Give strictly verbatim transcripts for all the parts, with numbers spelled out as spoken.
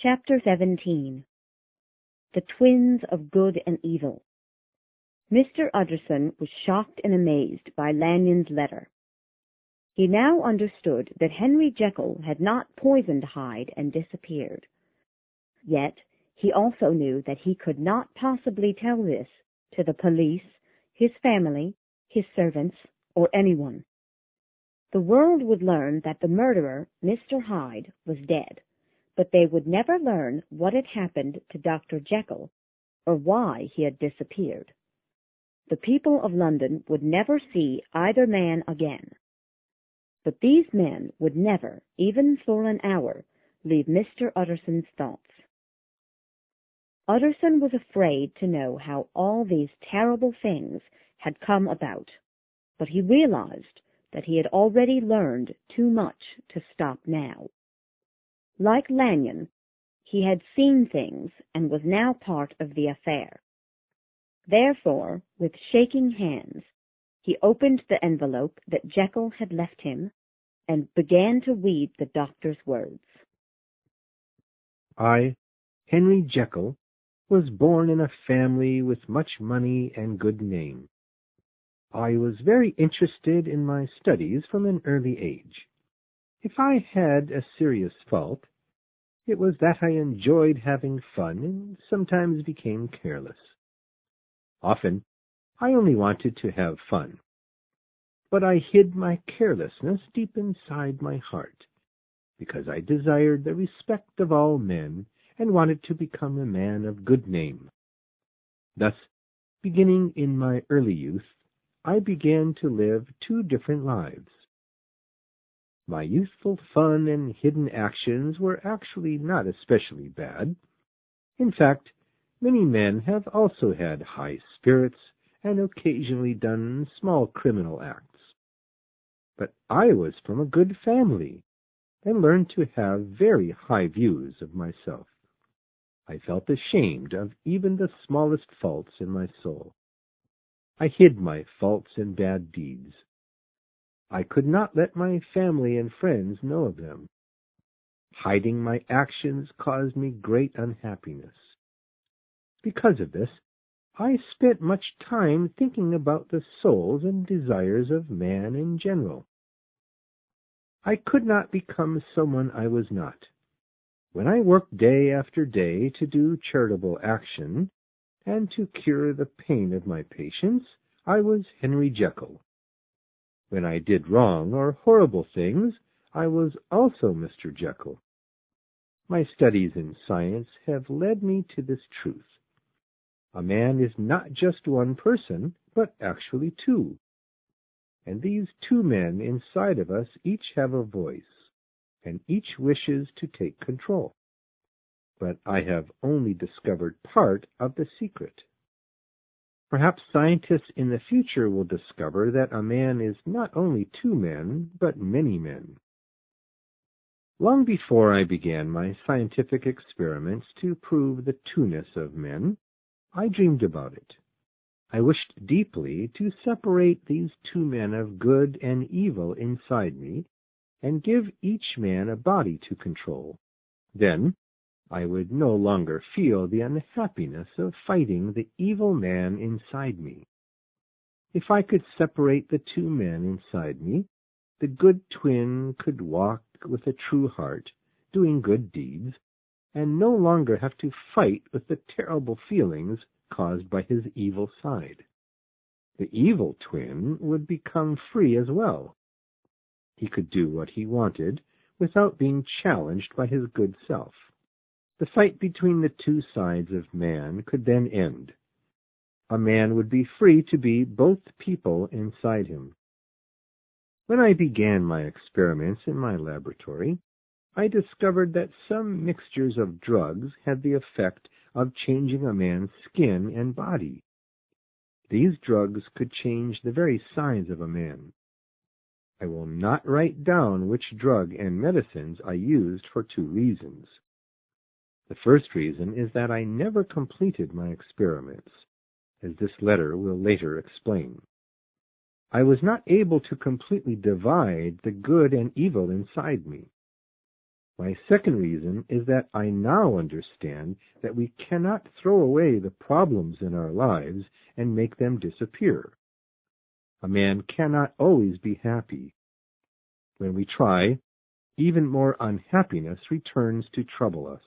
Chapter seventeen. The Twins of Good and Evil. Mister Utterson was shocked and amazed by Lanyon's letter. He now understood that Henry Jekyll had not poisoned Hyde and disappeared. Yet he also knew that he could not possibly tell this to the police, his family, his servants, or anyone. The world would learn that the murderer, Mister Hyde, was dead, but they would never learn what had happened to Doctor Jekyll, or why he had disappeared. The people of London would never see either man again. But these men would never, even for an hour, leave Mister Utterson's thoughts. Utterson was afraid to know how all these terrible things had come about, but he realized that he had already learned too much to stop now. Like Lanyon, he had seen things and was now part of the affair. Therefore, with shaking hands, he opened the envelope that Jekyll had left him and began to read the doctor's words. I, Henry Jekyll, was born in a family with much money and good name. I was very interested in my studies from an early age. If I had a serious fault, it was that I enjoyed having fun and sometimes became careless. Often, I only wanted to have fun. But I hid my carelessness deep inside my heart, because I desired the respect of all men and wanted to become a man of good name. Thus, beginning in my early youth, I began to live two different lives. My youthful fun and hidden actions were actually not especially bad. In fact, many men have also had high spirits and occasionally done small criminal acts. But I was from a good family and learned to have very high views of myself. I felt ashamed of even the smallest faults in my soul. I hid my faults and bad deeds. I could not let my family and friends know of them. Hiding my actions caused me great unhappiness. Because of this, I spent much time thinking about the souls and desires of man in general. I could not become someone I was not. When I worked day after day to do charitable action and to cure the pain of my patients, I was Henry Jekyll. When I did wrong or horrible things, I was also Mister Jekyll. My studies in science have led me to this truth. A man is not just one person, but actually two. And these two men inside of us each have a voice, and each wishes to take control. But I have only discovered part of the secret. Perhaps scientists in the future will discover that a man is not only two men, but many men. Long before I began my scientific experiments to prove the two-ness of men, I dreamed about it. I wished deeply to separate these two men of good and evil inside me and give each man a body to control. Then I would no longer feel the unhappiness of fighting the evil man inside me. If I could separate the two men inside me, the good twin could walk with a true heart, doing good deeds, and no longer have to fight with the terrible feelings caused by his evil side. The evil twin would become free as well. He could do what he wanted without being challenged by his good self. The fight between the two sides of man could then end. A man would be free to be both people inside him. When I began my experiments in my laboratory, I discovered that some mixtures of drugs had the effect of changing a man's skin and body. These drugs could change the very size of a man. I will not write down which drug and medicines I used for two reasons. The first reason is that I never completed my experiments, as this letter will later explain. I was not able to completely divide the good and evil inside me. My second reason is that I now understand that we cannot throw away the problems in our lives and make them disappear. A man cannot always be happy. When we try, even more unhappiness returns to trouble us.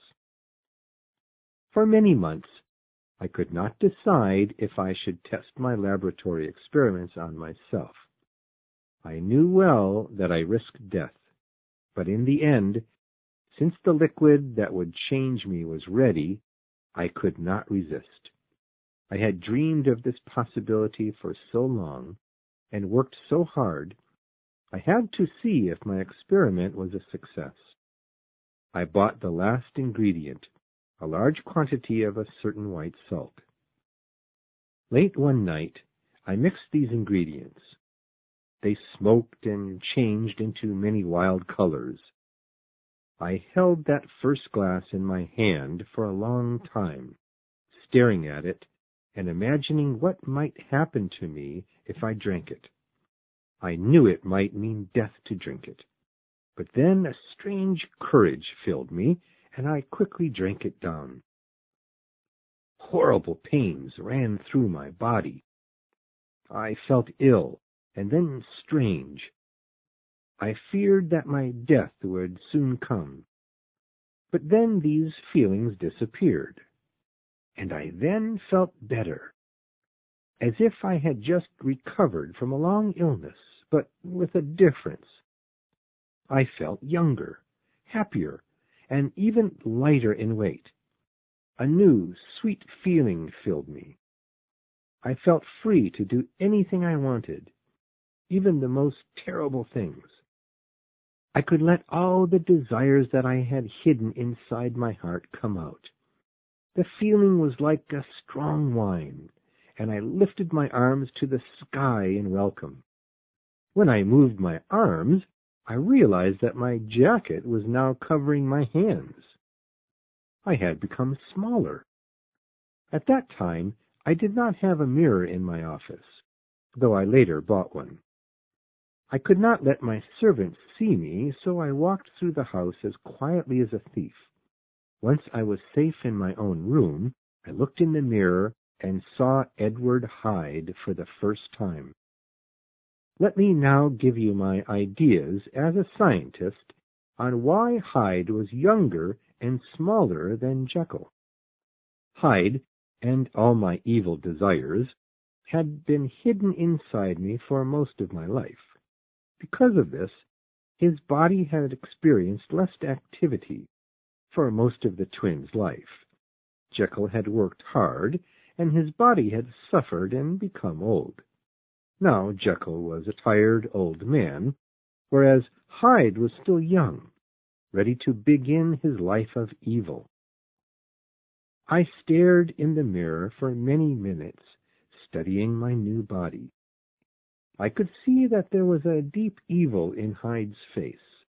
For many months, I could not decide if I should test my laboratory experiments on myself. I knew well that I risked death, but in the end, since the liquid that would change me was ready, I could not resist. I had dreamed of this possibility for so long and worked so hard, I had to see if my experiment was a success. I bought the last ingredient, a large quantity of a certain white salt. Late one night, I mixed these ingredients. They smoked and changed into many wild colors. I held that first glass in my hand for a long time, staring at it and imagining what might happen to me if I drank it. I knew it might mean death to drink it, but then a strange courage filled me, and I quickly drank it down. Horrible pains ran through my body. I felt ill, and then strange. I feared that my death would soon come. But then these feelings disappeared, and I then felt better, as if I had just recovered from a long illness, but with a difference. I felt younger, happier, and even lighter in weight. A new, sweet feeling filled me. I felt free to do anything I wanted, even the most terrible things. I could let all the desires that I had hidden inside my heart come out. The feeling was like a strong wine, and I lifted my arms to the sky in welcome. When I moved my arms, I realized that my jacket was now covering my hands. I had become smaller. At that time, I did not have a mirror in my office, though I later bought one. I could not let my servants see me, so I walked through the house as quietly as a thief. Once I was safe in my own room, I looked in the mirror and saw Edward Hyde for the first time. Let me now give you my ideas as a scientist on why Hyde was younger and smaller than Jekyll. Hyde, and all my evil desires, had been hidden inside me for most of my life. Because of this, his body had experienced less activity for most of the twins' life. Jekyll had worked hard, and his body had suffered and become old. Now Jekyll was a tired old man, whereas Hyde was still young, ready to begin his life of evil. I stared in the mirror for many minutes, studying my new body. I could see that there was a deep evil in Hyde's face,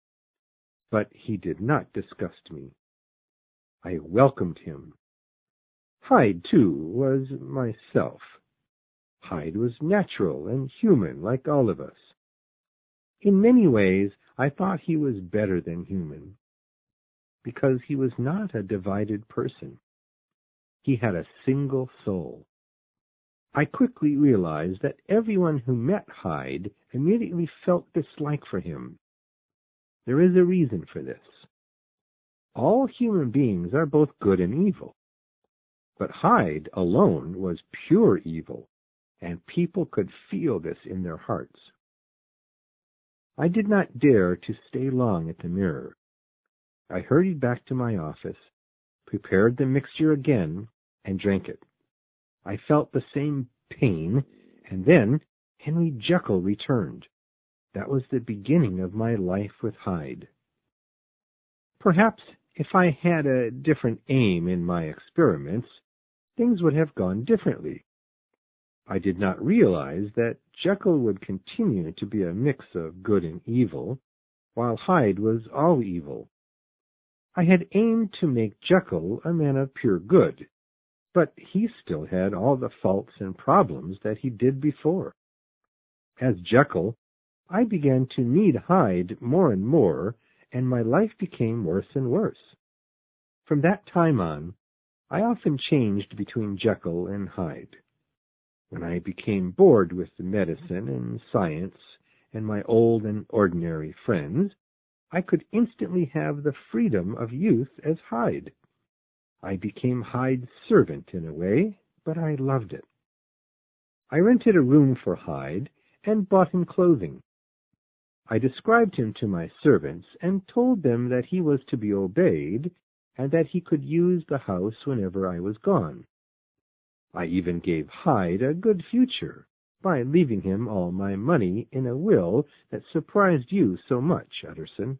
but he did not disgust me. I welcomed him. Hyde, too, was myself. Hyde was natural and human like all of us. In many ways, I thought he was better than human, because he was not a divided person. He had a single soul. I quickly realized that everyone who met Hyde immediately felt dislike for him. There is a reason for this. All human beings are both good and evil, but Hyde alone was pure evil, and people could feel this in their hearts. I did not dare to stay long at the mirror. I hurried back to my office, prepared the mixture again, and drank it. I felt the same pain, and then Henry Jekyll returned. That was the beginning of my life with Hyde. Perhaps if I had a different aim in my experiments, things would have gone differently. I did not realize that Jekyll would continue to be a mix of good and evil, while Hyde was all evil. I had aimed to make Jekyll a man of pure good, but he still had all the faults and problems that he did before. As Jekyll, I began to need Hyde more and more, and my life became worse and worse. From that time on, I often changed between Jekyll and Hyde. When I became bored with the medicine and science and my old and ordinary friends, I could instantly have the freedom of youth as Hyde. I became Hyde's servant in a way, but I loved it. I rented a room for Hyde and bought him clothing. I described him to my servants and told them that he was to be obeyed and that he could use the house whenever I was gone. I even gave Hyde a good future by leaving him all my money in a will that surprised you so much, Utterson.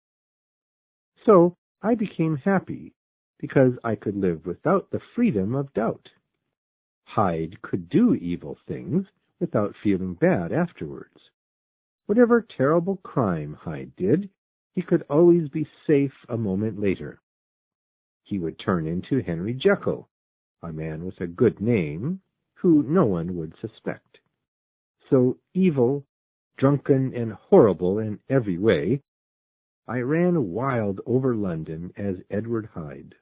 So I became happy because I could live without the freedom of doubt. Hyde could do evil things without feeling bad afterwards. Whatever terrible crime Hyde did, he could always be safe a moment later. He would turn into Henry Jekyll, a man with a good name, who no one would suspect. So evil, drunken, and horrible in every way, I ran wild over London as Edward Hyde.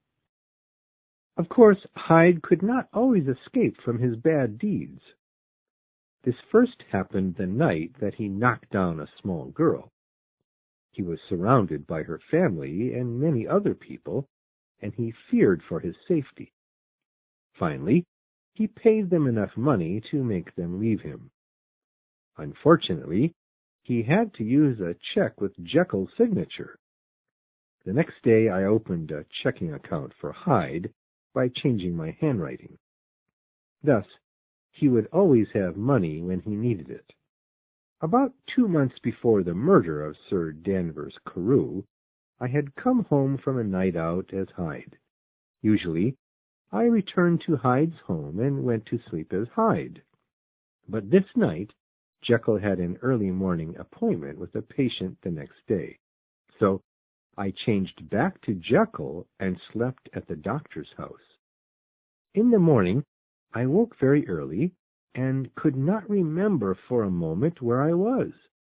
Of course, Hyde could not always escape from his bad deeds. This first happened the night that he knocked down a small girl. He was surrounded by her family and many other people, and he feared for his safety. Finally, he paid them enough money to make them leave him. Unfortunately, he had to use a check with Jekyll's signature. The next day I opened a checking account for Hyde by changing my handwriting. Thus, he would always have money when he needed it. About two months before the murder of Sir Danvers Carew, I had come home from a night out as Hyde. Usually, I returned to Hyde's home and went to sleep as Hyde. But this night, Jekyll had an early morning appointment with a patient the next day. So I changed back to Jekyll and slept at the doctor's house. In the morning, I woke very early and could not remember for a moment where I was.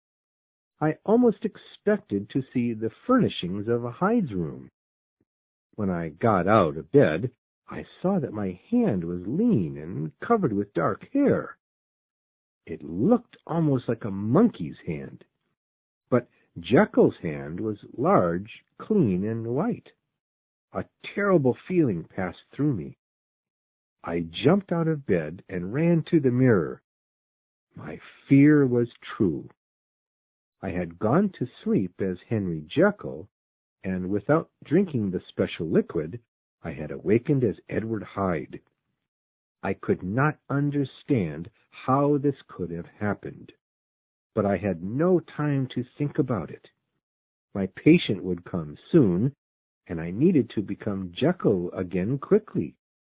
I almost expected to see the furnishings of Hyde's room. When I got out of bed, I saw that my hand was lean and covered with dark hair. It looked almost like a monkey's hand, but Jekyll's hand was large, clean, and white. A terrible feeling passed through me. I jumped out of bed and ran to the mirror. My fear was true. I had gone to sleep as Henry Jekyll, and without drinking the special liquid, I had awakened as Edward Hyde. I could not understand how this could have happened, but I had no time to think about it. My patient would come soon, and I needed to become Jekyll again quickly.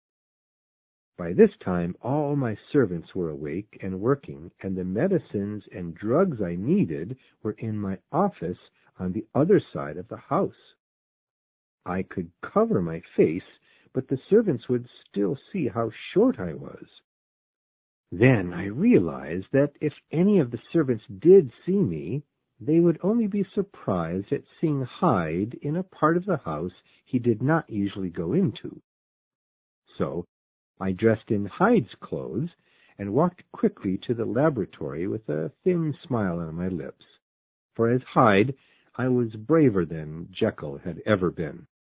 By this time, all my servants were awake and working, and the medicines and drugs I needed were in my office on the other side of the house. I could cover my face, but the servants would still see how short I was. Then I realized that if any of the servants did see me, they would only be surprised at seeing Hyde in a part of the house he did not usually go into. So I dressed in Hyde's clothes and walked quickly to the laboratory with a thin smile on my lips, for as Hyde I was braver than Jekyll had ever been.